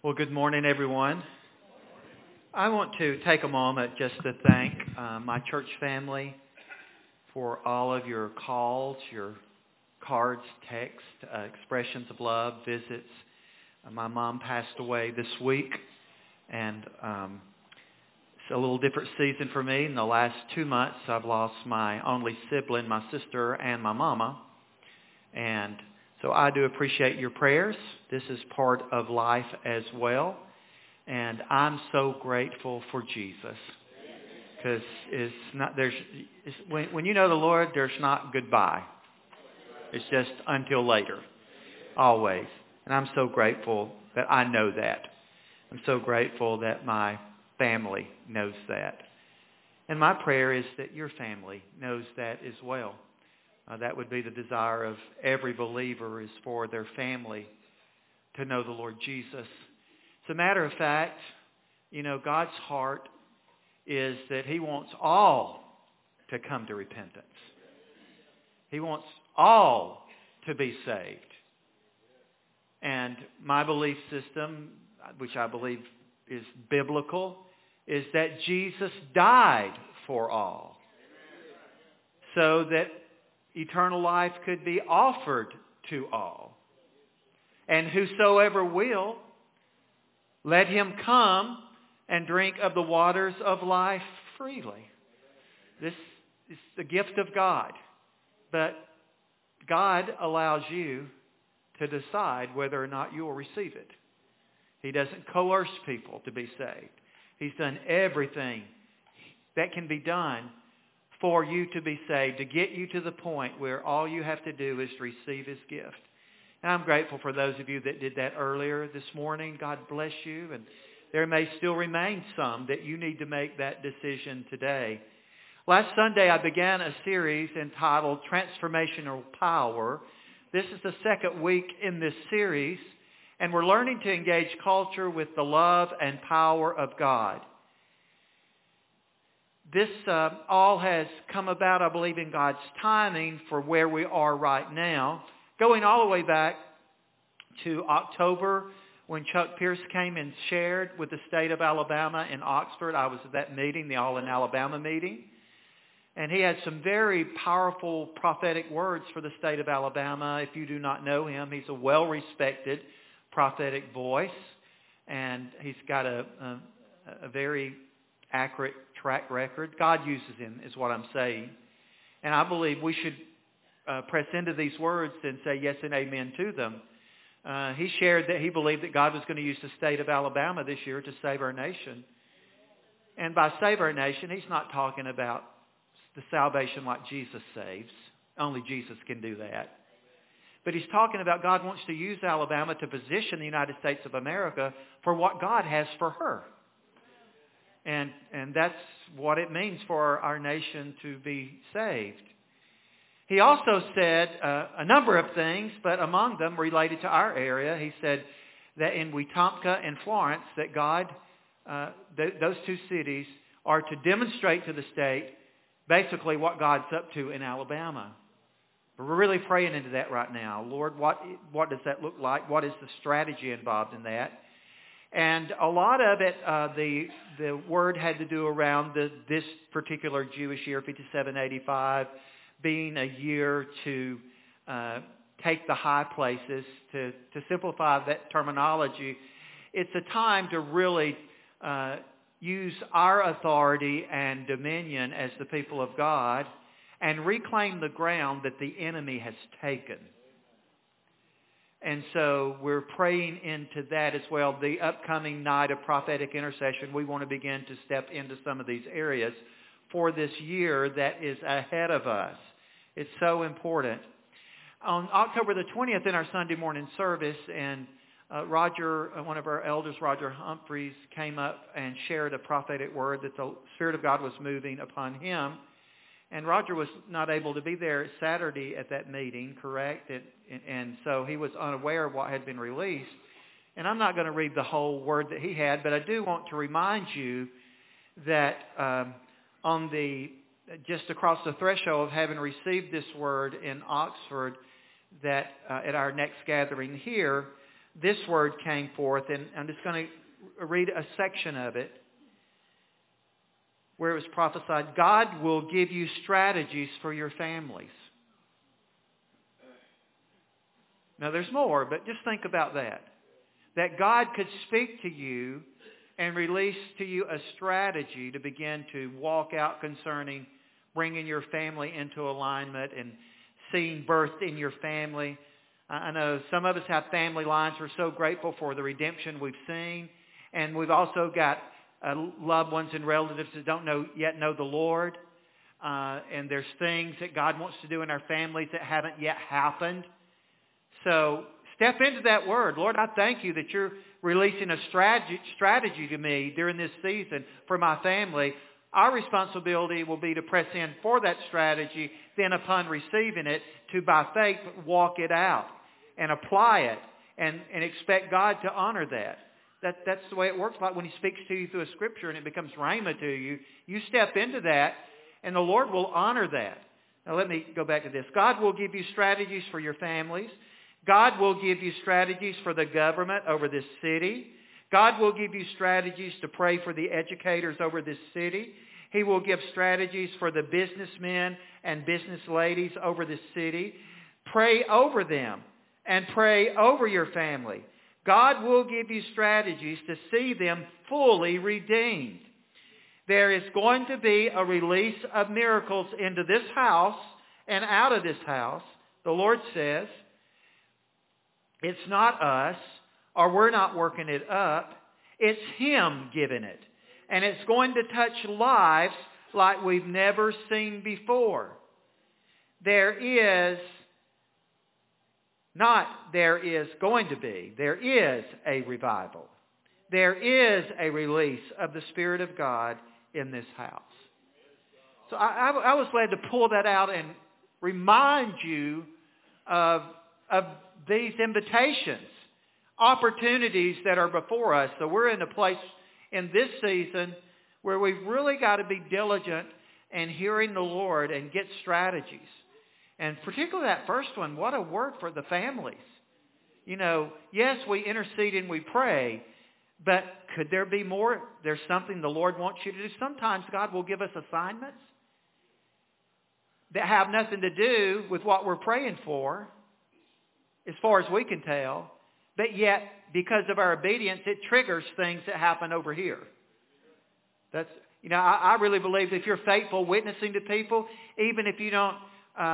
Well, good morning, everyone. I want to take a moment just to thank my church family for all of your calls, your cards, texts, expressions of love, visits. My mom passed away this week, and it's a little different season for me. In the last 2 months, I've lost my only sibling, my sister, and my mama. And so I do appreciate your prayers. This is part of life as well. And I'm so grateful for Jesus. Because when you know the Lord, there's not goodbye. It's just until later. Always. And I'm so grateful that I know that. I'm so grateful that my family knows that. And my prayer is that your family knows that as well. That would be the desire of every believer, is for their family to know the Lord Jesus. As a matter of fact, you know, God's heart is that He wants all to come to repentance. He wants all to be saved. And my belief system, which I believe is biblical, is that Jesus died for all, so that eternal life could be offered to all. And whosoever will, let him come and drink of the waters of life freely. This is the gift of God. But God allows you to decide whether or not you will receive it. He doesn't coerce people to be saved. He's done everything that can be done for you to be saved, to get you to the point where all you have to do is receive His gift. And I'm grateful for those of you that did that earlier this morning. God bless you. And there may still remain some that you need to make that decision today. Last Sunday, I began a series entitled Transformational Power. This is the second week in this series, and we're learning to engage culture with the love and power of God. This all has come about, I believe, in God's timing for where we are right now. Going all the way back to October, when Chuck Pierce came and shared with the state of Alabama in Oxford. I was at that meeting, the All in Alabama meeting. And he had some very powerful prophetic words for the state of Alabama. If you do not know him, he's a well-respected prophetic voice. And he's got a very accurate track record. God uses him, is what I'm saying. And I believe we should press into these words and say yes and amen to them. He shared that he believed that God was going to use the state of Alabama this year to save our nation. And by save our nation, he's not talking about the salvation like Jesus saves. Only Jesus can do that. But he's talking about God wants to use Alabama to position the United States of America for what God has for her. And that's what it means for our nation to be saved. He also said a number of things, but among them related to our area. He said that in Wetumpka and Florence, that God, those two cities, are to demonstrate to the state basically what God's up to in Alabama. We're really praying into that right now. Lord, what does that look like? What is the strategy involved in that? And a lot of it, the word had to do around this particular Jewish year, 5785, being a year to take the high places. To simplify that terminology, it's a time to really use our authority and dominion as the people of God and reclaim the ground that the enemy has taken. And so we're praying into that as well. The upcoming night of prophetic intercession, we want to begin to step into some of these areas for this year that is ahead of us. It's so important. On October the 20th in our Sunday morning service, and Roger, one of our elders, Roger Humphreys, came up and shared a prophetic word that the Spirit of God was moving upon him. And Roger was not able to be there Saturday at that meeting, correct? And so he was unaware of what had been released. And I'm not going to read the whole word that he had, but I do want to remind you that just across the threshold of having received this word in Oxford, that at our next gathering here, this word came forth, and I'm just going to read a section of it where it was prophesied, God will give you strategies for your families. Now there's more, but just think about that. That God could speak to you and release to you a strategy to begin to walk out concerning bringing your family into alignment and seeing birth in your family. I know some of us have family lines. We're so grateful for the redemption we've seen. And we've also got loved ones and relatives that don't yet know the Lord. And there's things that God wants to do in our families that haven't yet happened. So step into that word. Lord, I thank you that you're releasing a strategy to me during this season for my family. Our responsibility will be to press in for that strategy, then upon receiving it, to by faith walk it out and apply it and expect God to honor that. That's the way it works. Like when He speaks to you through a scripture and it becomes rhema to you, you step into that and the Lord will honor that. Now let me go back to this. God will give you strategies for your families. God will give you strategies for the government over this city. God will give you strategies to pray for the educators over this city. He will give strategies for the businessmen and business ladies over this city. Pray over them and pray over your family. God will give you strategies to see them fully redeemed. There is going to be a release of miracles into this house and out of this house. The Lord says, it's not us, or we're not working it up. It's Him giving it. And it's going to touch lives like we've never seen before. There is a revival. There is a release of the Spirit of God in this house. So I was glad to pull that out and remind you of these invitations, opportunities that are before us. So we're in a place in this season where we've really got to be diligent in hearing the Lord and get strategies. And particularly that first one, what a word for the families. You know, yes, we intercede and we pray, but could there be more? There's something the Lord wants you to do. Sometimes God will give us assignments that have nothing to do with what we're praying for, as far as we can tell, but yet, because of our obedience, it triggers things that happen over here. I really believe if you're faithful witnessing to people, even if you don't,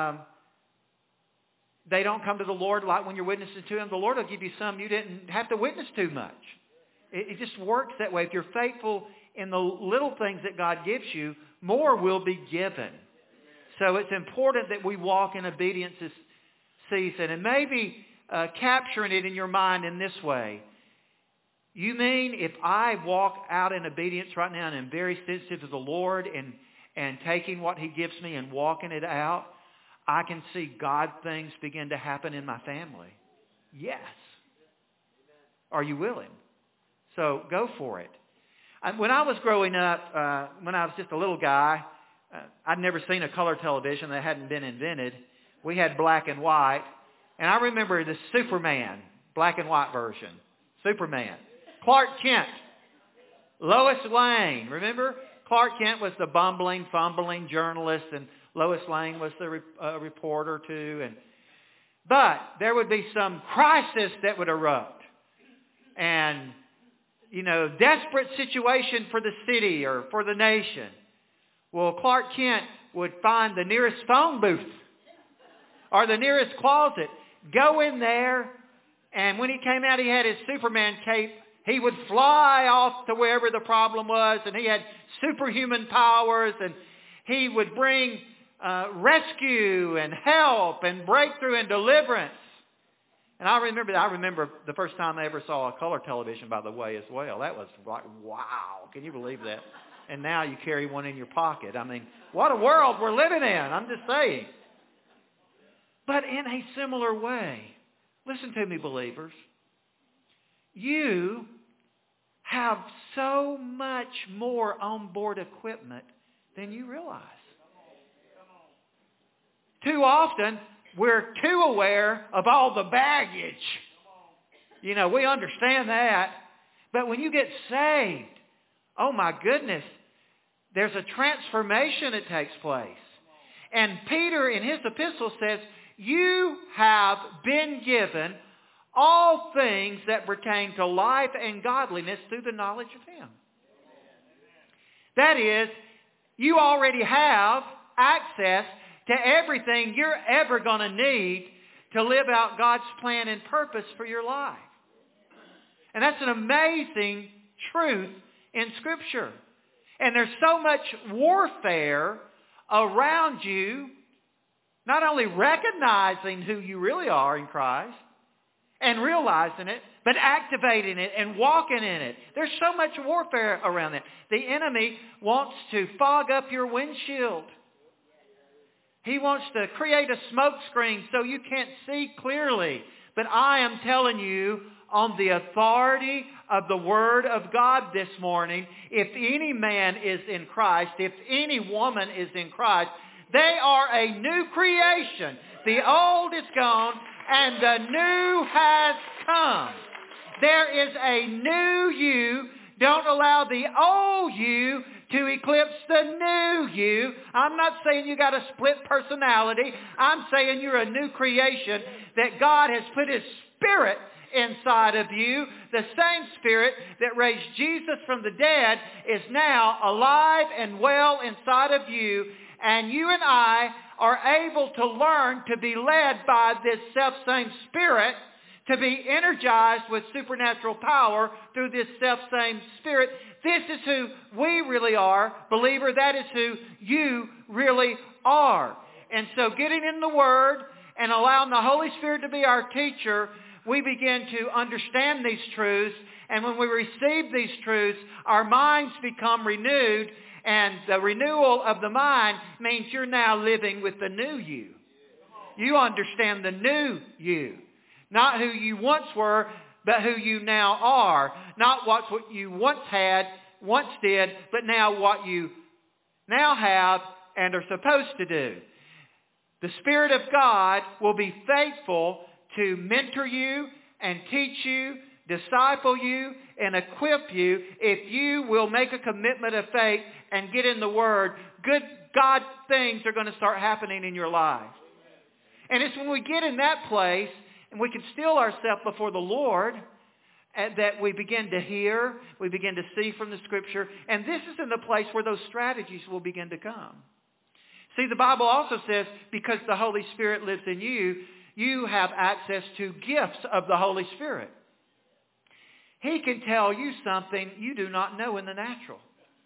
they don't come to the Lord like when you're witnessing to them, the Lord will give you some you didn't have to witness too much. It just works that way. If you're faithful in the little things that God gives you, more will be given. So it's important that we walk in obedience this season, and maybe capturing it in your mind in this way. You mean if I walk out in obedience right now and am very sensitive to the Lord and taking what He gives me and walking it out, I can see God things begin to happen in my family? Yes. Are you willing? So go for it. When I was growing up, when I was just a little guy, I'd never seen a color television that hadn't been invented. We had black and white. And I remember the Superman, black and white version. Superman. Clark Kent. Lois Lane. Remember? Clark Kent was the bumbling, fumbling journalist, and Lois Lane was the reporter too. But there would be some crisis that would erupt. And, desperate situation for the city or for the nation. Well, Clark Kent would find the nearest phone booth or the nearest closet, go in there, and when he came out, he had his Superman cape. He would fly off to wherever the problem was, and he had superhuman powers, and he would bring rescue and help and breakthrough and deliverance. And I remember the first time I ever saw a color television, by the way, as well. That was like, wow, can you believe that? And now you carry one in your pocket. I mean, what a world we're living in, I'm just saying. But in a similar way, listen to me, believers. You have so much more onboard equipment than you realize. Too often, we're too aware of all the baggage. We understand that. But when you get saved, oh my goodness, there's a transformation that takes place. And Peter in his epistle says, you have been given all things that pertain to life and godliness through the knowledge of Him. That is, you already have access to everything you're ever going to need to live out God's plan and purpose for your life. And that's an amazing truth in Scripture. And there's so much warfare around you, not only recognizing who you really are in Christ and realizing it, but activating it and walking in it. There's so much warfare around it. The enemy wants to fog up your windshield. He wants to create a smoke screen so you can't see clearly. But I am telling you, on the authority of the Word of God this morning, if any man is in Christ, if any woman is in Christ, they are a new creation. The old is gone and the new has come. There is a new you. Don't allow the old you to eclipse the new you. I'm not saying you got a split personality. I'm saying you're a new creation, that God has put His Spirit inside of you. The same Spirit that raised Jesus from the dead is now alive and well inside of you. And you and I are able to learn to be led by this self-same Spirit, to be energized with supernatural power through this self-same Spirit. This is who we really are, believer. That is who you really are. And so getting in the Word and allowing the Holy Spirit to be our teacher, we begin to understand these truths. And when we receive these truths, our minds become renewed. And the renewal of the mind means you're now living with the new you. You understand the new you. Not who you once were, but who you now are. Not what you once had, once did, but now what you now have and are supposed to do. The Spirit of God will be faithful to mentor you and teach you, disciple you, and equip you if you will make a commitment of faith and get in the Word. Good God things are going to start happening in your life. And it's when we get in that place and we can still ourselves before the Lord that we begin to hear, we begin to see from the Scripture. And this is in the place where those strategies will begin to come. See, the Bible also says, because the Holy Spirit lives in you, you have access to gifts of the Holy Spirit. He can tell you something you do not know in the natural.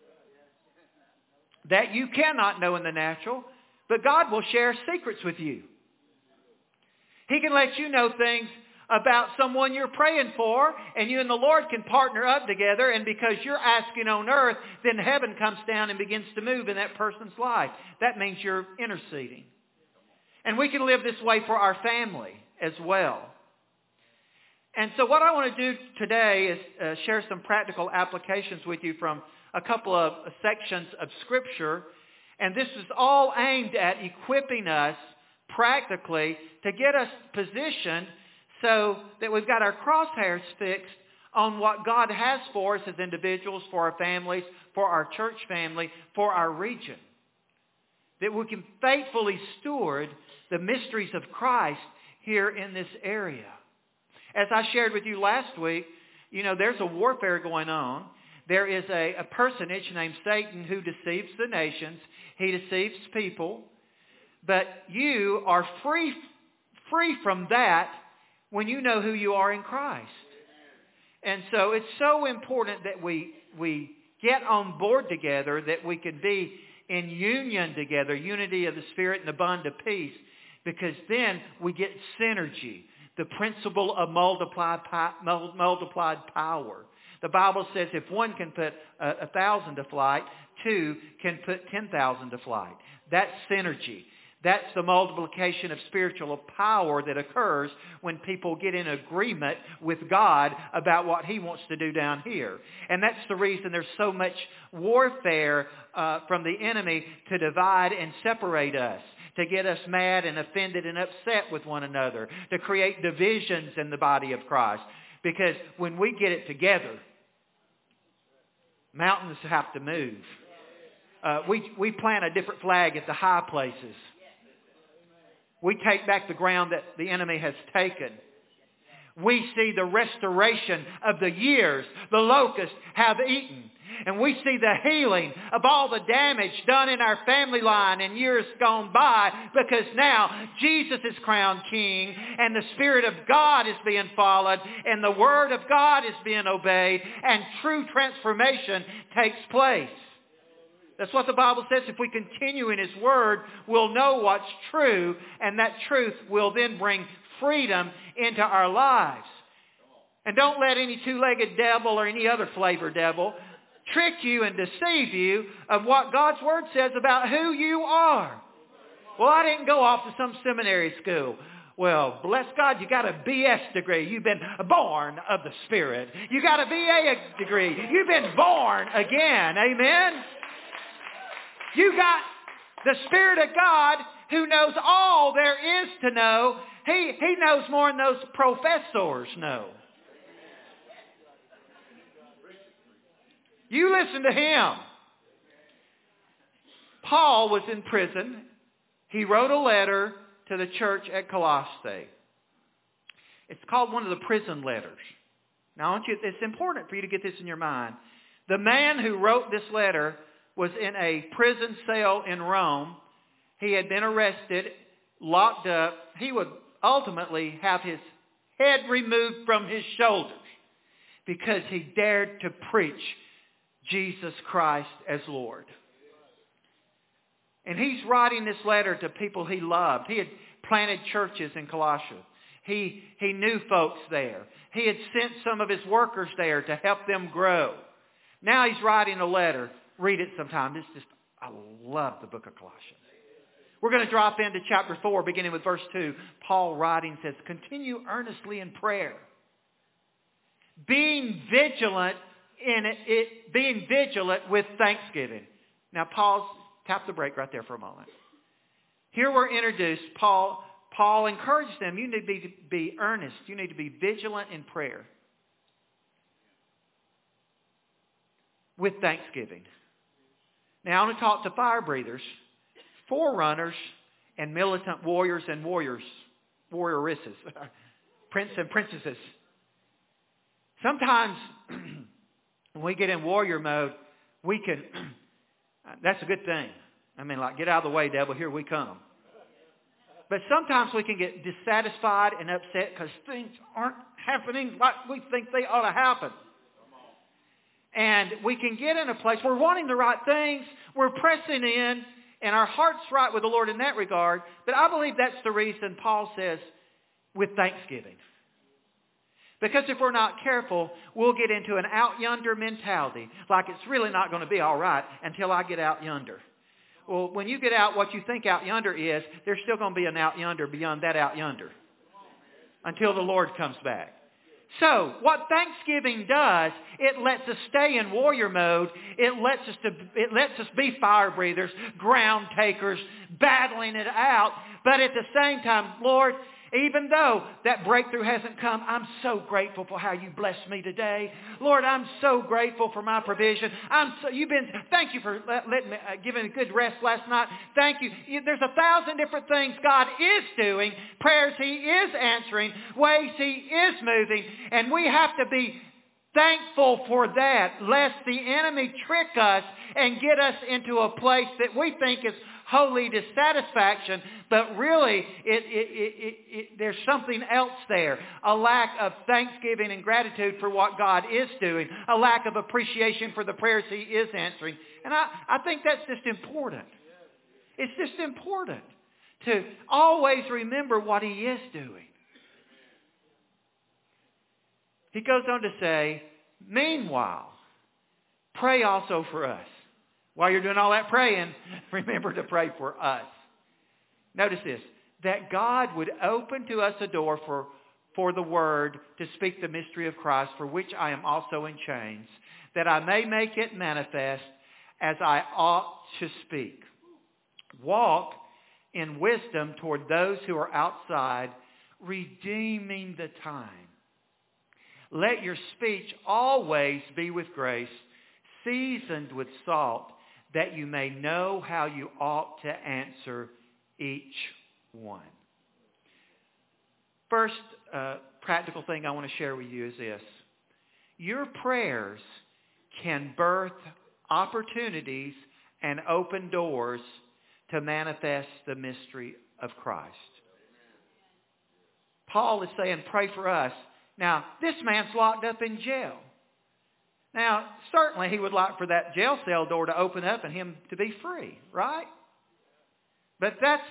That you cannot know in the natural, but God will share secrets with you. He can let you know things about someone you're praying for, and you and the Lord can partner up together, and because you're asking on earth, then heaven comes down and begins to move in that person's life. That means you're interceding. And we can live this way for our family as well. And so what I want to do today is share some practical applications with you from a couple of sections of Scripture. And this is all aimed at equipping us practically to get us positioned so that we've got our crosshairs fixed on what God has for us as individuals, for our families, for our church family, for our region. That we can faithfully steward the mysteries of Christ here in this area. As I shared with you last week, there's a warfare going on. There is a personage named Satan who deceives the nations. He deceives people. But you are free from that when you know who you are in Christ. And so it's so important that we get on board together, that we can be in union together, unity of the Spirit and the bond of peace, because then we get synergy, the principle of multiplied power. The Bible says if one can put 1,000 to flight, two can put 10,000 to flight. That's synergy. That's the multiplication of spiritual power that occurs when people get in agreement with God about what He wants to do down here. And that's the reason there's so much warfare from the enemy to divide and separate us, to get us mad and offended and upset with one another, to create divisions in the body of Christ. Because when we get it together, mountains have to move. We plant a different flag at the high places. We take back the ground that the enemy has taken. We see the restoration of the years the locusts have eaten. And we see the healing of all the damage done in our family line in years gone by, because now Jesus is crowned King and the Spirit of God is being followed and the Word of God is being obeyed and true transformation takes place. That's what the Bible says. If we continue in His Word, we'll know what's true, and that truth will then bring freedom into our lives. And don't let any two-legged devil or any other flavor devil trick you and deceive you of what God's Word says about who you are. Well, I didn't go off to some seminary school. Well, bless God, you got a BS degree. You've been born of the Spirit. You got a BA degree. You've been born again. Amen? You got the Spirit of God who knows all there is to know. He knows more than those professors know. You listen to him. Paul was in prison. He wrote a letter to the church at Colossae. It's called one of the prison letters. Now, it's important for you to get this in your mind. The man who wrote this letter was in a prison cell in Rome. He had been arrested, locked up. He would ultimately have his head removed from his shoulders because he dared to preach Jesus Christ as Lord. And he's writing this letter to people he loved. He had planted churches in Colossae. He knew folks there. He had sent some of his workers there to help them grow. Now he's writing a letter. Read it sometime. I love the book of Colossians. We're going to drop into chapter 4, beginning with verse 2. Paul writing says, continue earnestly in prayer, being vigilant with thanksgiving. Now pause, tap the brake right there for a moment. Here we're introduced. Paul encouraged them, you need to be earnest. You need to be vigilant in prayer with thanksgiving. Now I want to talk to fire breathers, forerunners, and militant warriors and warrioresses, prince and princesses. Sometimes when we get in warrior mode, we can, that's a good thing. I mean, like, get out of the way, devil, here we come. But sometimes we can get dissatisfied and upset because things aren't happening like we think they ought to happen. And we can get in a place, we're wanting the right things, we're pressing in, and our heart's right with the Lord in that regard. But I believe that's the reason Paul says, with thanksgiving. Because if we're not careful, we'll get into an out yonder mentality. Like it's really not going to be all right until I get out yonder. Well, when you get out what you think out yonder is, there's still going to be an out yonder beyond that out yonder. Until the Lord comes back. So, what thanksgiving does, it lets us stay in warrior mode. It lets us be fire breathers, ground takers, battling it out. But at the same time, Lord, even though that breakthrough hasn't come, I'm so grateful for how you blessed me today. Lord, I'm so grateful for my provision. Thank you for letting me giving a good rest last night. Thank you. There's 1,000 different things God is doing, prayers He is answering, ways He is moving, and we have to be thankful for that, lest the enemy trick us and get us into a place that we think is holy dissatisfaction, but really there's something else there. A lack of thanksgiving and gratitude for what God is doing. A lack of appreciation for the prayers He is answering. And I think that's just important. It's just important to always remember what He is doing. He goes on to say, meanwhile, pray also for us. While you're doing all that praying, remember to pray for us. Notice this, that God would open to us a door for the Word to speak the mystery of Christ, for which I am also in chains, that I may make it manifest as I ought to speak. Walk in wisdom toward those who are outside, redeeming the time. Let your speech always be with grace, seasoned with salt, that you may know how you ought to answer each one. First practical thing I want to share with you is this. Your prayers can birth opportunities and open doors to manifest the mystery of Christ. Paul is saying, pray for us. Now, this man's locked up in jail. Now, certainly he would like for that jail cell door to open up and him to be free, right? But that's,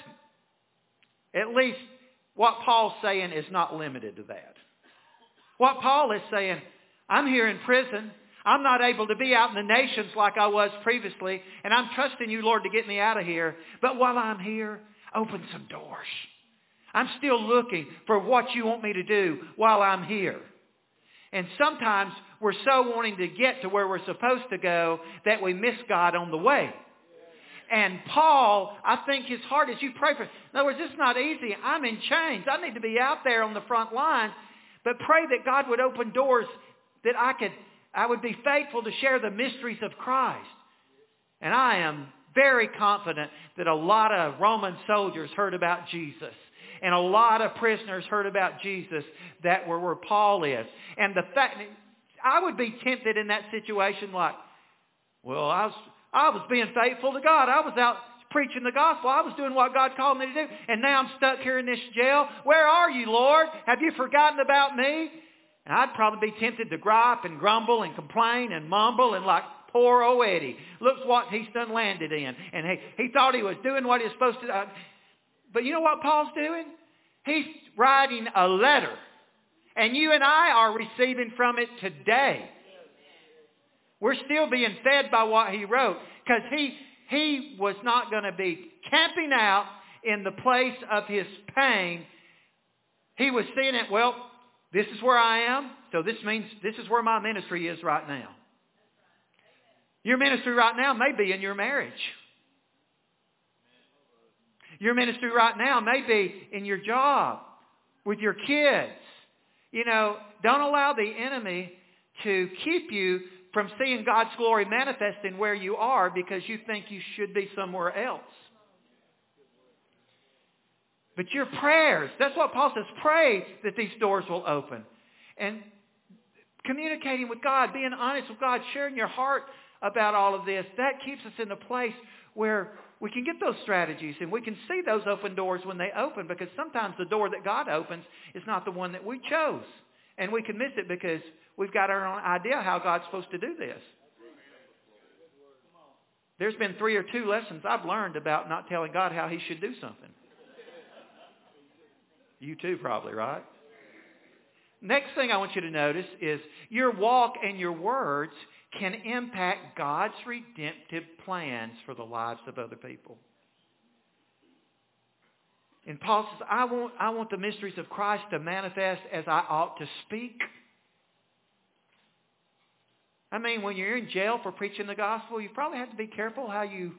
at least what Paul's saying is not limited to that. What Paul is saying, I'm here in prison. I'm not able to be out in the nations like I was previously, and I'm trusting you, Lord, to get me out of here. But while I'm here, open some doors. I'm still looking for what you want me to do while I'm here. And sometimes we're so wanting to get to where we're supposed to go that we miss God on the way. And Paul, I think his heart is you pray for. In other words, it's not easy. I'm in chains. I need to be out there on the front line. But pray that God would open doors that I would be faithful to share the mysteries of Christ. And I am very confident that a lot of Roman soldiers heard about Jesus. And a lot of prisoners heard about Jesus that were where Paul is. And the fact, I would be tempted in that situation like, well, I was being faithful to God. I was out preaching the gospel. I was doing what God called me to do. And now I'm stuck here in this jail. Where are you, Lord? Have you forgotten about me? And I'd probably be tempted to gripe and grumble and complain and mumble and like, poor old Eddie. Look what he's done landed in. And he thought he was doing what he was supposed to do. But you know what Paul's doing? He's writing a letter. And you and I are receiving from it today. We're still being fed by what he wrote. Because he was not going to be camping out in the place of his pain. He was seeing it, well, this is where I am. So this means this is where my ministry is right now. Your ministry right now may be in your marriage. Your ministry right now may be in your job, with your kids. You know, don't allow the enemy to keep you from seeing God's glory manifesting where you are because you think you should be somewhere else. But your prayers, that's what Paul says, pray that these doors will open. And communicating with God, being honest with God, sharing your heart about all of this, that keeps us in a place where we can get those strategies and we can see those open doors when they open, because sometimes the door that God opens is not the one that we chose. And we can miss it because we've got our own idea how God's supposed to do this. There's been 3 or 2 lessons I've learned about not telling God how he should do something. You too probably, right? Next thing I want you to notice is your walk and your words can impact God's redemptive plans for the lives of other people. And Paul says, I want the mysteries of Christ to manifest as I ought to speak. I mean, when you're in jail for preaching the gospel, you probably have to be careful how you,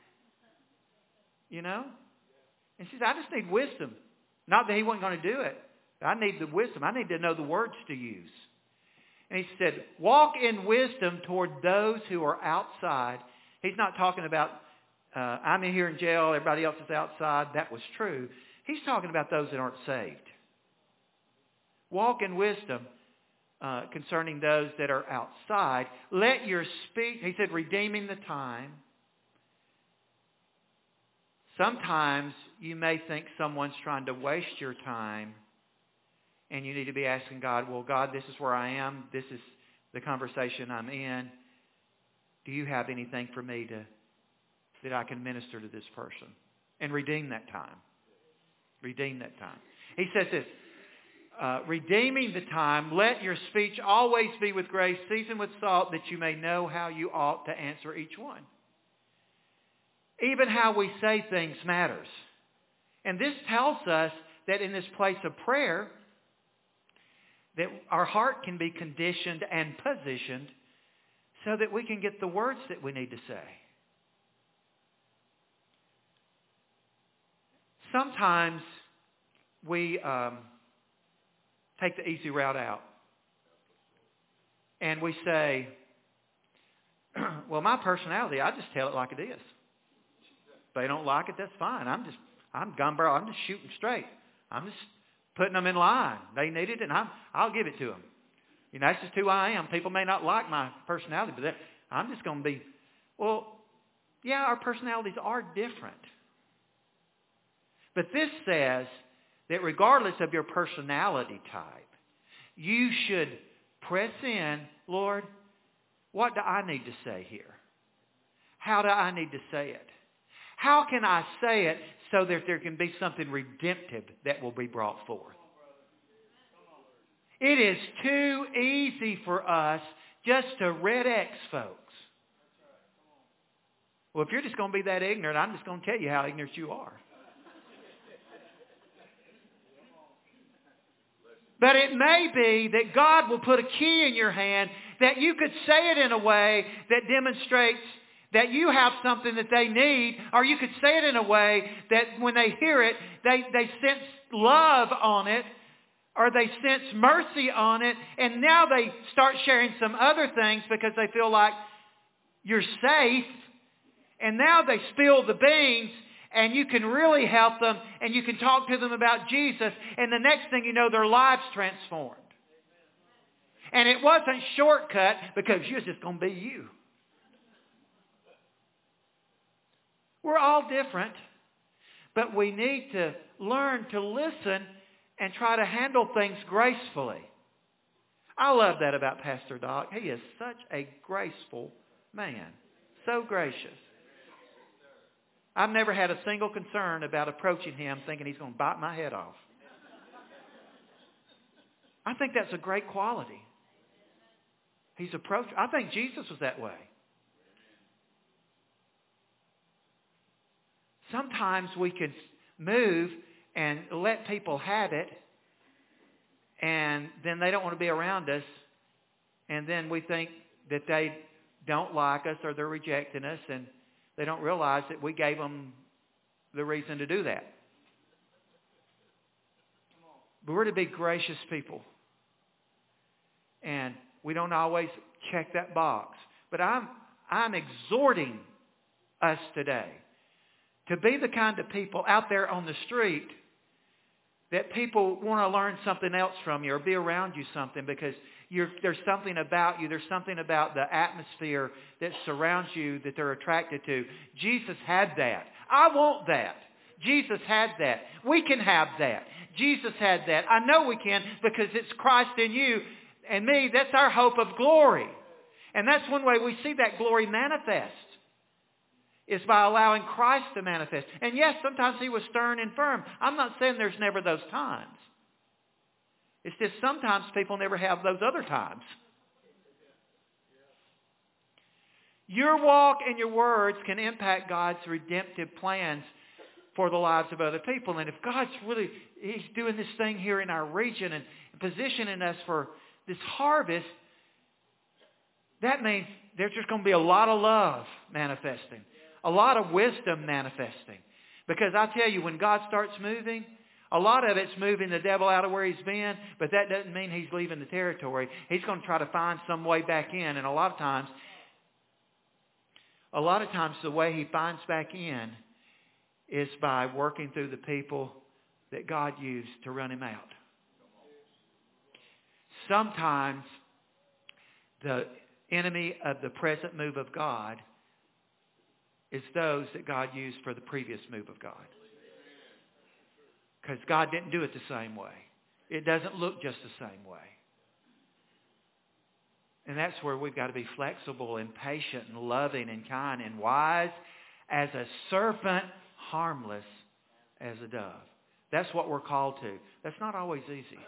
you know. And he says, I just need wisdom. Not that he wasn't going to do it. I need the wisdom. I need to know the words to use. And he said, walk in wisdom toward those who are outside. He's not talking about, I'm in here in jail, everybody else is outside. That was true. He's talking about those that aren't saved. Walk in wisdom concerning those that are outside. Let your speech, he said, redeeming the time. Sometimes you may think someone's trying to waste your time, and you need to be asking God, well, God, this is where I am. This is the conversation I'm in. Do you have anything for me that I can minister to this person? And redeem that time. Redeem that time. He says this, redeeming the time, let your speech always be with grace, seasoned with salt, that you may know how you ought to answer each one. Even how we say things matters. And this tells us that in this place of prayer, that our heart can be conditioned and positioned so that we can get the words that we need to say. Sometimes we take the easy route out. And we say, well, my personality, I just tell it like it is. If they don't like it, that's fine. I'm just shooting straight. I'm just putting them in line. They need it, and I'll give it to them. You know, that's just who I am. People may not like my personality, but I'm just going to be, well, yeah, our personalities are different. But this says that regardless of your personality type, you should press in, Lord, what do I need to say here? How do I need to say it? How can I say it so that there can be something redemptive that will be brought forth? It is too easy for us just to red X folks. Well, if you're just going to be that ignorant, I'm just going to tell you how ignorant you are. But it may be that God will put a key in your hand that you could say it in a way that demonstrates that you have something that they need, or you could say it in a way that when they hear it, they sense love on it, or they sense mercy on it, and now they start sharing some other things because they feel like you're safe, and now they spill the beans, and you can really help them, and you can talk to them about Jesus, and the next thing you know, their lives transformed. And it wasn't shortcut because you're just going to be you. We're all different, but we need to learn to listen and try to handle things gracefully. I love that about Pastor Doc. He is such a graceful man. So gracious. I've never had a single concern about approaching him thinking he's going to bite my head off. I think that's a great quality. He's approached. I think Jesus was that way. Sometimes we can move and let people have it, and then they don't want to be around us, and then we think that they don't like us or they're rejecting us, and they don't realize that we gave them the reason to do that. But we're to be gracious people. And we don't always check that box. But I'm exhorting us today to be the kind of people out there on the street that people want to learn something else from you or be around you something because there's something about you. There's something about the atmosphere that surrounds you that they're attracted to. Jesus had that. I want that. Jesus had that. We can have that. Jesus had that. I know we can because it's Christ in you and me. That's our hope of glory. And that's one way we see that glory manifest is by allowing Christ to manifest. And yes, sometimes he was stern and firm. I'm not saying there's never those times. It's just sometimes people never have those other times. Your walk and your words can impact God's redemptive plans for the lives of other people. And if God's really, he's doing this thing here in our region and positioning us for this harvest, that means there's just going to be a lot of love manifesting. A lot of wisdom manifesting. Because I tell you, when God starts moving, a lot of it's moving the devil out of where he's been, but that doesn't mean he's leaving the territory. He's going to try to find some way back in. And a lot of times the way he finds back in is by working through the people that God used to run him out. Sometimes the enemy of the present move of God is those that God used for the previous move of God. Because God didn't do it the same way. It doesn't look just the same way. And that's where we've got to be flexible and patient and loving and kind and wise as a serpent, harmless as a dove. That's what we're called to. That's not always easy.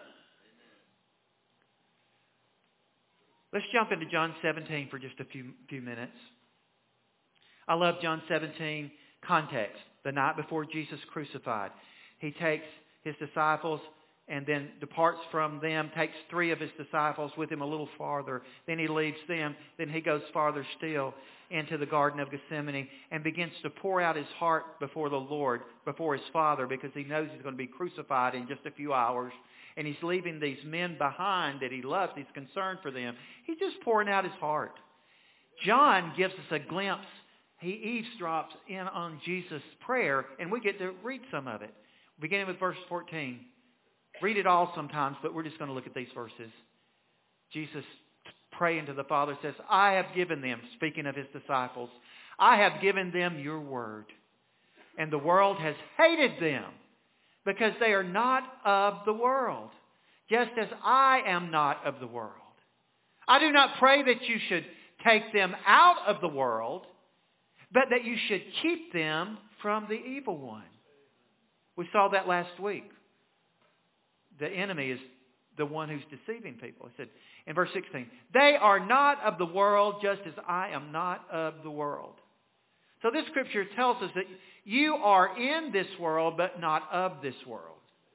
Let's jump into John 17 for just a few minutes. I love John 17 context. The night before Jesus crucified. He takes his disciples and then departs from them, takes 3 of his disciples with him a little farther. Then he leaves them. Then he goes farther still into the Garden of Gethsemane and begins to pour out his heart before the Lord, before his Father, because he knows he's going to be crucified in just a few hours. and he's leaving these men behind that he loves. He's concerned for them. He's just pouring out his heart. John gives us a glimpse. He eavesdrops in on Jesus' prayer, and we get to read some of it. Beginning with verse 14. Read it all sometimes, but we're just going to look at these verses. Jesus, praying to the Father, says, I have given them, speaking of his disciples, I have given them your word. And the world has hated them because they are not of the world, just as I am not of the world. I do not pray that you should take them out of the world, but that you should keep them from the evil one. We saw that last week. The enemy is the one who's deceiving people. He said in verse 16, they are not of the world just as I am not of the world. So this scripture tells us that you are in this world but not of this world.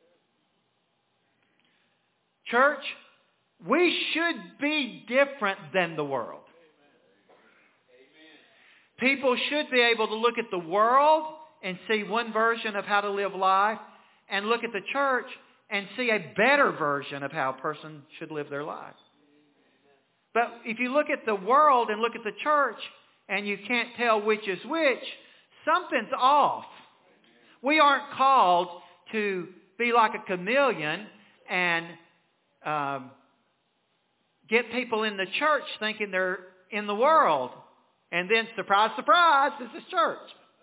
Church, we should be different than the world. People should be able to look at the world and see one version of how to live life, and look at the church and see a better version of how a person should live their life. But if you look at the world and look at the church and you can't tell which is which, something's off. We aren't called to be like a chameleon and get people in the church thinking they're in the world. And then, surprise, surprise, this is church.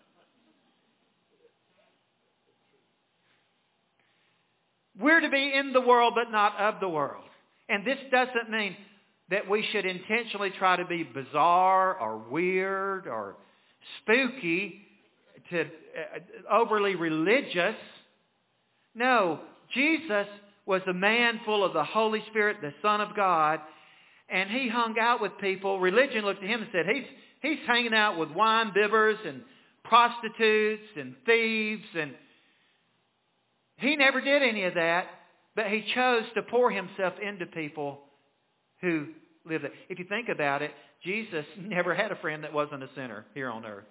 We're to be in the world but not of the world. And this doesn't mean that we should intentionally try to be bizarre or weird or spooky, to overly religious. No, Jesus was a man full of the Holy Spirit, the Son of God, and he hung out with people. Religion looked at him and said, he's hanging out with wine bibbers and prostitutes and thieves, and he never did any of that, but he chose to pour himself into people who lived there. If you think about it, Jesus never had a friend that wasn't a sinner here on earth.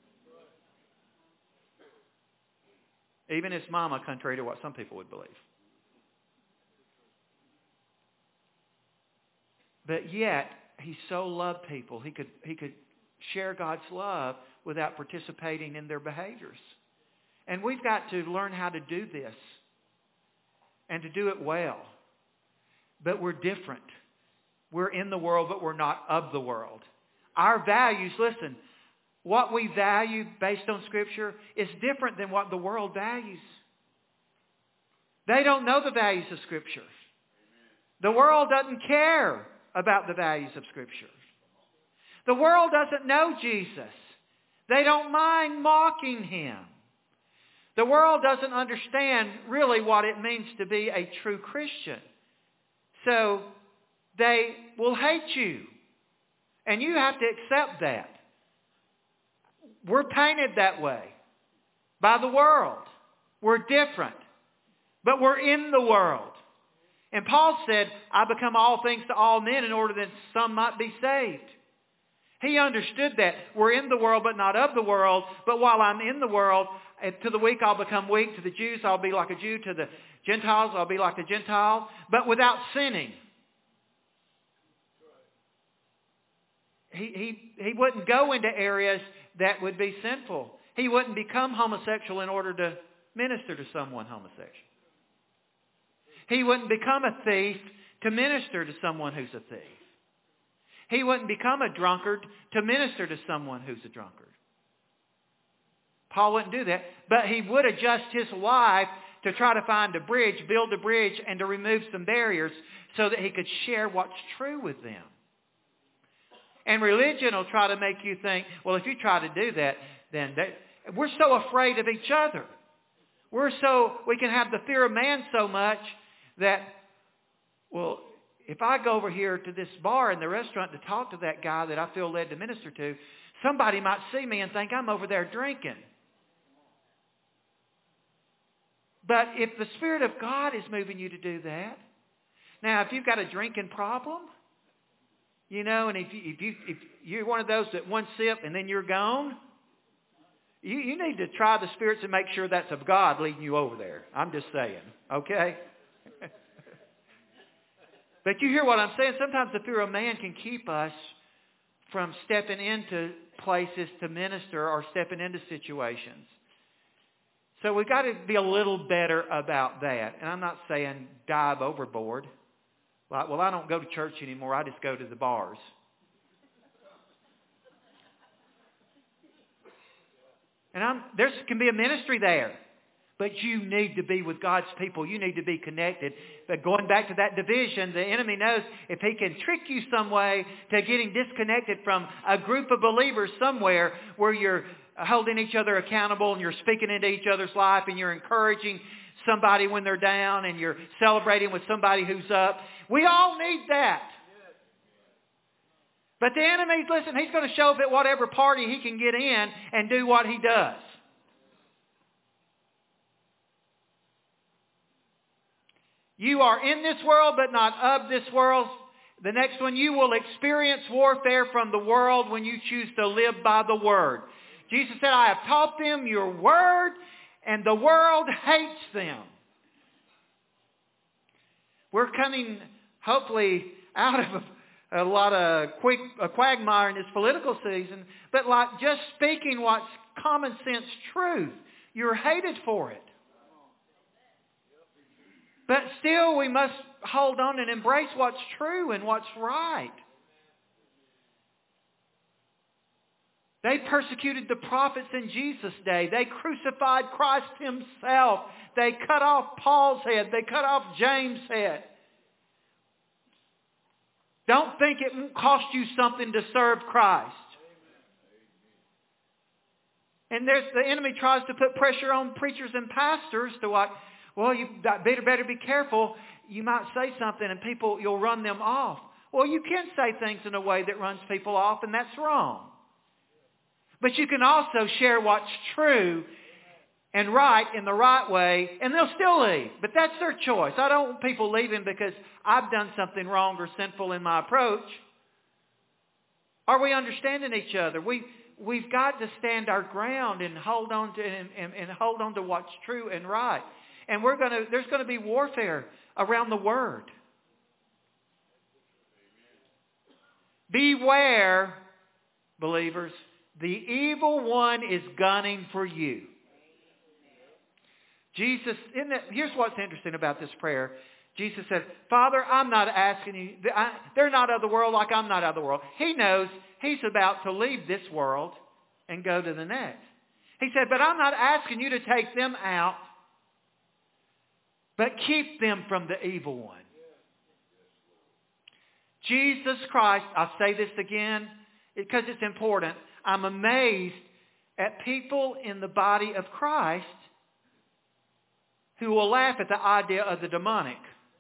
Even his mama, contrary to what some people would believe. But yet, he so loved people, he could share God's love without participating in their behaviors. And we've got to learn how to do this and to do it well. But we're different. We're in the world, but we're not of the world. Our values, listen, what we value based on Scripture is different than what the world values. They don't know the values of Scripture. The world doesn't care about the values of Scripture. The world doesn't know Jesus. They don't mind mocking him. The world doesn't understand really what it means to be a true Christian. So they will hate you. And you have to accept that. We're painted that way by the world. We're different. But we're in the world. And Paul said, I become all things to all men in order that some might be saved. He understood that. We're in the world but not of the world. But while I'm in the world, to the weak I'll become weak. To the Jews I'll be like a Jew. To the Gentiles I'll be like the Gentiles. But without sinning. He wouldn't go into areas that would be sinful. He wouldn't become homosexual in order to minister to someone homosexual. He wouldn't become a thief to minister to someone who's a thief. He wouldn't become a drunkard to minister to someone who's a drunkard. Paul wouldn't do that, but he would adjust his life to try to find a bridge, build a bridge, and to remove some barriers so that he could share what's true with them. And religion will try to make you think, well, if you try to do that, then we're so afraid of each other. We can have the fear of man so much that, well, if I go over here to this bar in the restaurant to talk to that guy that I feel led to minister to, somebody might see me and think I'm over there drinking. But if the Spirit of God is moving you to do that, now if you've got a drinking problem, and if you're one of those that one sip and then you're gone, you need to try the spirits and make sure that's of God leading you over there. I'm just saying, okay? But you hear what I'm saying? Sometimes the fear of man can keep us from stepping into places to minister or stepping into situations. So we've got to be a little better about that. And I'm not saying dive overboard. Like, well, I don't go to church anymore. I just go to the bars. And there can be a ministry there. But you need to be with God's people. You need to be connected. But going back to that division, the enemy knows if he can trick you some way to getting disconnected from a group of believers somewhere where you're holding each other accountable and you're speaking into each other's life and you're encouraging somebody when they're down and you're celebrating with somebody who's up. We all need that. But the enemy, listen, he's going to show up at whatever party he can get in and do what he does. You are in this world, but not of this world. The next one, you will experience warfare from the world when you choose to live by the Word. Jesus said, I have taught them your Word, and the world hates them. We're coming, hopefully, out of a lot of quagmire in this political season, but like just speaking what's common sense truth, you're hated for it. But still, we must hold on and embrace what's true and what's right. They persecuted the prophets in Jesus' day. They crucified Christ himself. They cut off Paul's head. They cut off James' head. Don't think it won't cost you something to serve Christ. And the enemy tries to put pressure on preachers and pastors to what? Well, you better be careful. You might say something and you'll run them off. Well, you can say things in a way that runs people off, and that's wrong. But you can also share what's true and right in the right way, and they'll still leave. But that's their choice. I don't want people leaving because I've done something wrong or sinful in my approach. Are we understanding each other? We've got to stand our ground and hold on to what's true and right. And there's going to be warfare around the Word. Beware, believers, the evil one is gunning for you. Jesus, here's what's interesting about this prayer. Jesus said, Father, I'm not asking you, they're not of the world like I'm not of the world. He knows he's about to leave this world and go to the next. He said, but I'm not asking you to take them out, but keep them from the evil one. Jesus Christ, I'll say this again because it's important. I'm amazed at people in the body of Christ who will laugh at the idea of the demonic.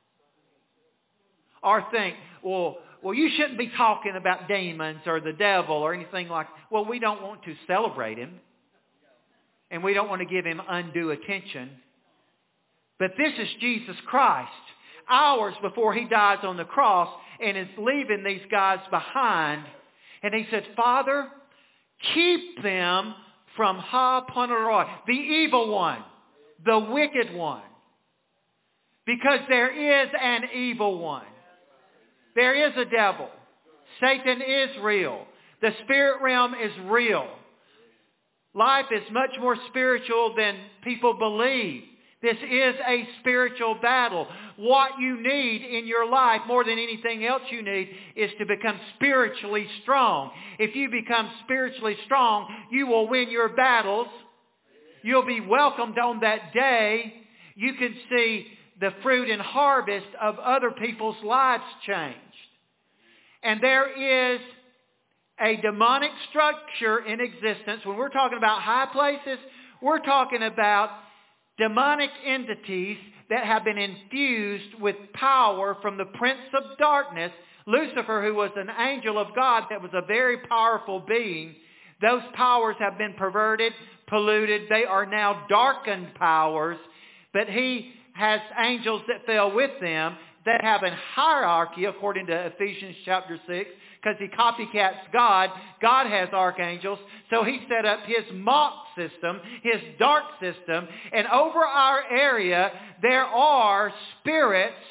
Or think, well, you shouldn't be talking about demons or the devil or anything like that. Well, we don't want to celebrate him. And we don't want to give him undue attention. But this is Jesus Christ, hours before he dies on the cross and is leaving these guys behind. And he said, Father, keep them from Ha Poneroy, the evil one, the wicked one. Because there is an evil one. There is a devil. Satan is real. The spirit realm is real. Life is much more spiritual than people believe. This is a spiritual battle. What you need in your life more than anything else you need is to become spiritually strong. If you become spiritually strong, you will win your battles. You'll be welcomed on that day. You can see the fruit and harvest of other people's lives changed. And there is a demonic structure in existence. When we're talking about high places, we're talking about demonic entities that have been infused with power from the prince of darkness, Lucifer, who was an angel of God that was a very powerful being. Those powers have been perverted, polluted. They are now darkened powers, but he has angels that fell with them that have a hierarchy according to Ephesians chapter 6, because he copycats God. God has archangels. So he set up his mock system, his dark system. And over our area, there are spirits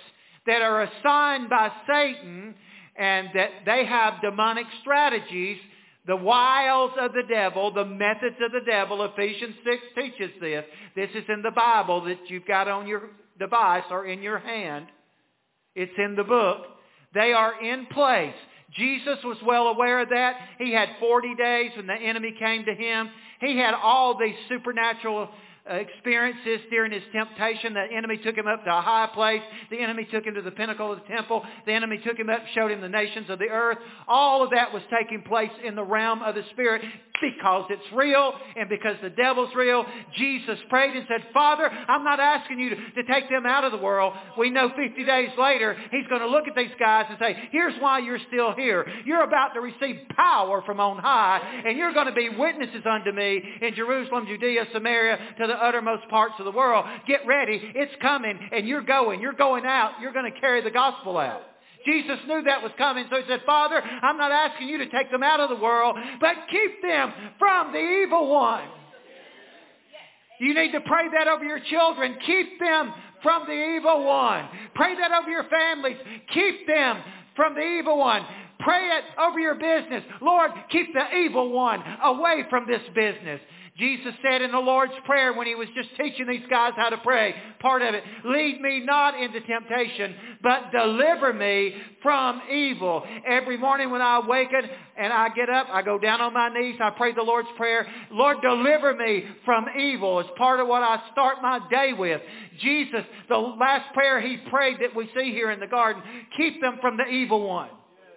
that are assigned by Satan and that they have demonic strategies, the wiles of the devil, the methods of the devil. Ephesians 6 teaches this. This is in the Bible that you've got on your device or in your hand. It's in the book. They are in place. Jesus was well aware of that. He had 40 days when the enemy came to him. He had all these supernatural experiences during his temptation. The enemy took him up to a high place. The enemy took him to the pinnacle of the temple. The enemy took him up and showed him the nations of the earth. All of that was taking place in the realm of the Spirit because it's real and because the devil's real. Jesus prayed and said, Father, I'm not asking you to take them out of the world. We know 50 days later, he's going to look at these guys and say, here's why you're still here. You're about to receive power from on high, and you're going to be witnesses unto me in Jerusalem, Judea, Samaria, to the uttermost parts of the world. Get ready. It's coming, and you're going. You're going out. You're going to carry the gospel out. Jesus knew that was coming, so he said, Father, I'm not asking you to take them out of the world, but keep them from the evil one. You need to pray that over your children. Keep them from the evil one. Pray that over your families. Keep them from the evil one. Pray it over your business. Lord, keep the evil one away from this business. Jesus said in the Lord's Prayer when he was just teaching these guys how to pray, part of it, lead me not into temptation, but deliver me from evil. Every morning when I awaken and I get up, I go down on my knees, I pray the Lord's Prayer, Lord, deliver me from evil. It's part of what I start my day with. Jesus, the last prayer he prayed that we see here in the garden, keep them from the evil one.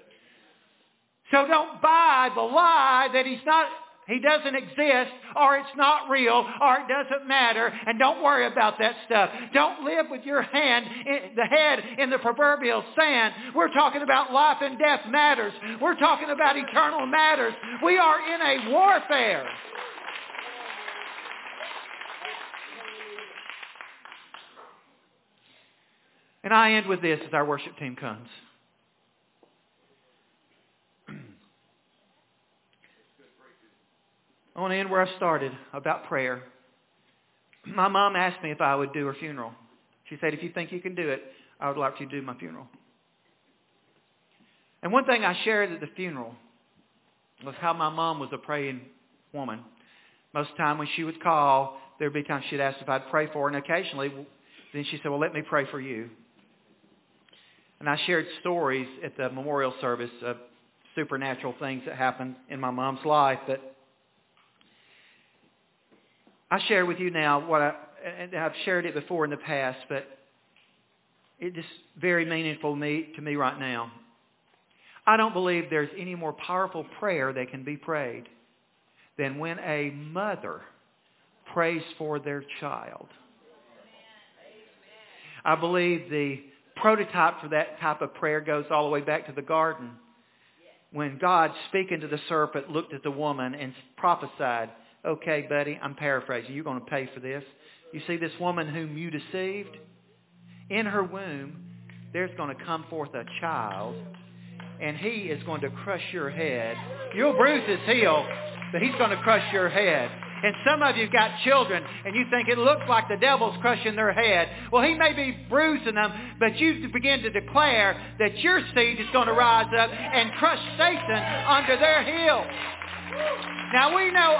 So don't buy the lie that he doesn't exist, or it's not real, or it doesn't matter, and don't worry about that stuff. Don't live with your the head in the proverbial sand. We're talking about life and death matters. We're talking about eternal matters. We are in a warfare. And I end with this as our worship team comes. I want to end where I started, about prayer. My mom asked me if I would do her funeral. She said, if you think you can do it, I would like you to do my funeral. And one thing I shared at the funeral was how my mom was a praying woman. Most of the time when she would call, there would be times she'd ask if I'd pray for her, and occasionally then she said, well, let me pray for you. And I shared stories at the memorial service of supernatural things that happened in my mom's life, but I share with you now and I've shared it before in the past, but it's just very meaningful to me right now. I don't believe there's any more powerful prayer that can be prayed than when a mother prays for their child. I believe the prototype for that type of prayer goes all the way back to the garden, when God, speaking to the serpent, looked at the woman and prophesied, okay, buddy, I'm paraphrasing. You're going to pay for this. You see this woman whom you deceived? In her womb, there's going to come forth a child, and he is going to crush your head. You'll bruise his heel, but he's going to crush your head. And some of you have got children, and you think it looks like the devil's crushing their head. Well, he may be bruising them, but you begin to declare that your seed is going to rise up and crush Satan under their heel. Now we know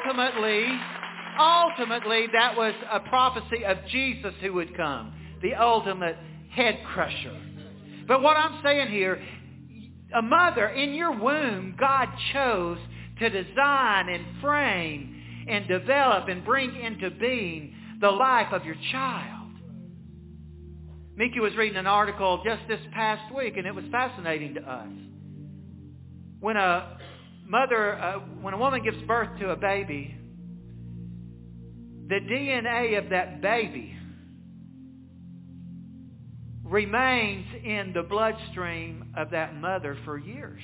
ultimately that was a prophecy of Jesus who would come, the ultimate head crusher. But what I'm saying here, a mother in your womb, God chose to design and frame and develop and bring into being the life of your child. Mickey was reading an article just this past week, and it was fascinating to us. When a woman gives birth to a baby, the DNA of that baby remains in the bloodstream of that mother for years.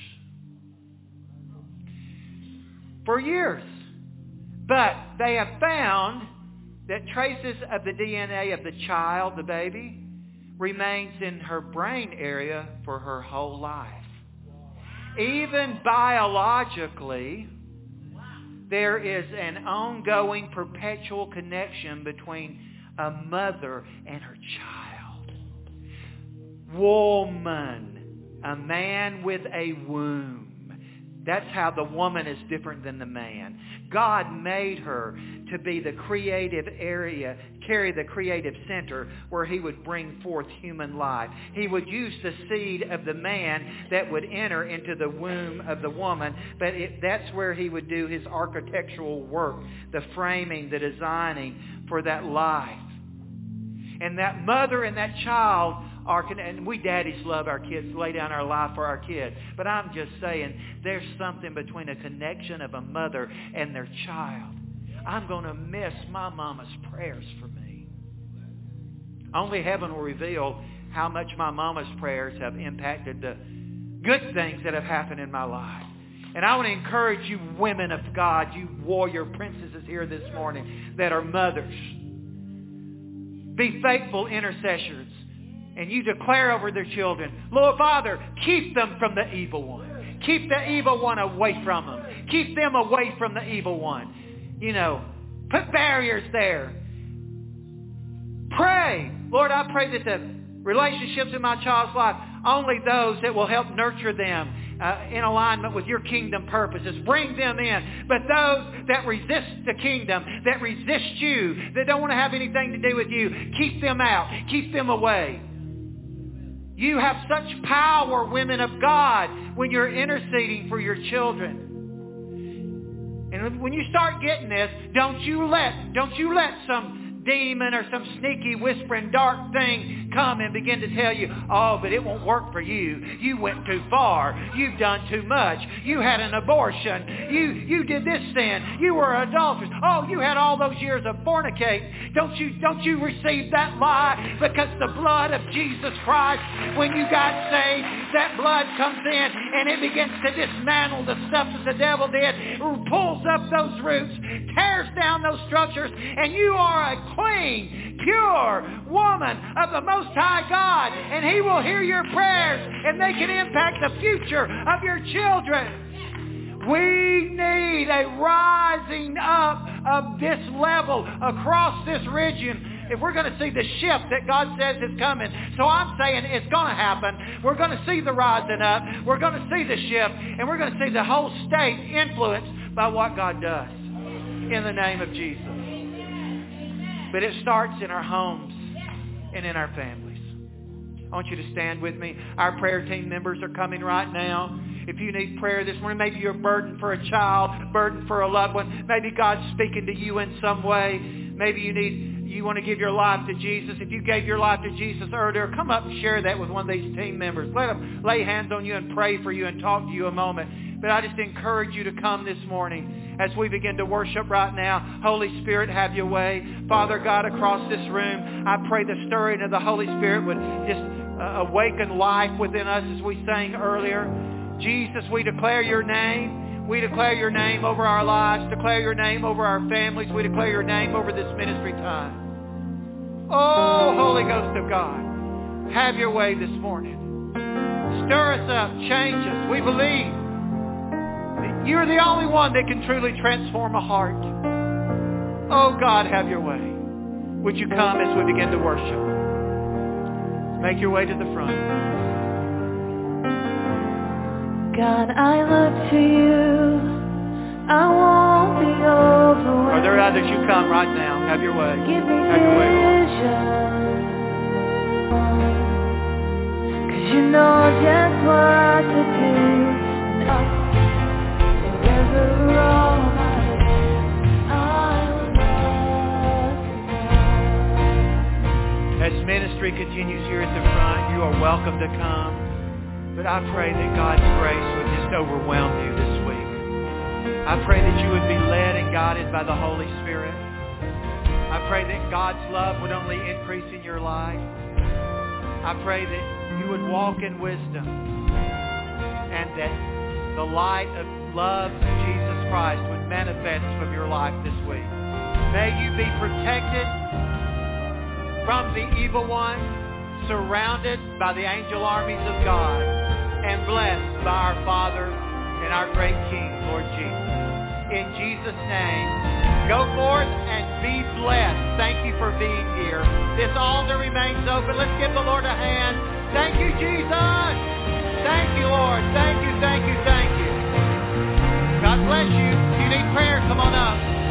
For years. But they have found that traces of the DNA of the child, the baby, remains in her brain area for her whole life. Even biologically, there is an ongoing perpetual connection between a mother and her child. woman, a man with a womb. That's how the woman is different than the man. God made her to be the creative area, carry the creative center where He would bring forth human life. He would use the seed of the man that would enter into the womb of the woman, but that's where He would do His architectural work, the framing, the designing for that life. And that mother and that child and we daddies love our kids, lay down our life for our kids. But I'm just saying, there's something between a connection of a mother and their child. I'm going to miss my mama's prayers for me. Only heaven will reveal how much my mama's prayers have impacted the good things that have happened in my life. And I want to encourage you women of God, you warrior princesses here this morning that are mothers. Be faithful intercessors. And you declare over their children, Lord Father, keep them from the evil one. Keep the evil one away from them. Keep them away from the evil one. Put barriers there. Pray. Lord, I pray that the relationships in my child's life, only those that will help nurture them in alignment with your kingdom purposes. Bring them in. But those that resist the kingdom, that resist you, that don't want to have anything to do with you, keep them out. Keep them away. You have such power, women of God, when you're interceding for your children. And when you start getting this, don't you let some demon or some sneaky whispering dark thing come and begin to tell you, oh, but it won't work for you. You went too far. You've done too much. You had an abortion. You did this sin. You were an adulteress. Oh, you had all those years of fornicate. Don't you receive that lie? Because the blood of Jesus Christ, when you got saved, that blood comes in and it begins to dismantle the stuff that the devil did, pulls up those roots, tears down those structures, and you are a clean, pure woman of the Most High God, and He will hear your prayers, and they can impact the future of your children. We need a rising up of this level across this region if we're going to see the shift that God says is coming. So I'm saying it's going to happen. We're going to see the rising up. We're going to see the shift, and we're going to see the whole state influenced by what God does in the name of Jesus. But it starts in our homes and in our families. I want you to stand with me. Our prayer team members are coming right now. If you need prayer this morning, maybe you're a burden for a child, a burden for a loved one. Maybe God's speaking to you in some way. Maybe you want to give your life to Jesus. If you gave your life to Jesus earlier, come up and share that with one of these team members. Let them lay hands on you and pray for you and talk to you a moment. But I just encourage you to come this morning as we begin to worship right now. Holy Spirit, have your way. Father God, across this room, I pray the stirring of the Holy Spirit would just awaken life within us as we sang earlier. Jesus, we declare your name. We declare your name over our lives. Declare your name over our families. We declare your name over this ministry time. Oh, Holy Ghost of God, have your way this morning. Stir us up. Change us. We believe that you're the only one that can truly transform a heart. Oh, God, have your way. Would you come as we begin to worship? Make your way to the front. God, I look to you. I won't be overwhelmed. Are there others? You come right now. Have your way. Give me Have your way, Lord. vision. 'Cause you know just what to do. Wherever wrong I will As ministry continues here at the front, you are welcome to come. But I pray that God's grace would just overwhelm you this week. I pray that you would be led and guided by the Holy Spirit. I pray that God's love would only increase in your life. I pray that you would walk in wisdom and that the light of love of Jesus Christ would manifest from your life this week. May you be protected from the evil one, surrounded by the angel armies of God, and blessed by our Father and our great King, Lord Jesus. In Jesus' name, go forth and be blessed. Thank you for being here. This altar remains open. Let's give the Lord a hand. Thank you, Jesus. Thank you, Lord. Thank you, thank you, thank you. God bless you. If you need prayer, come on up.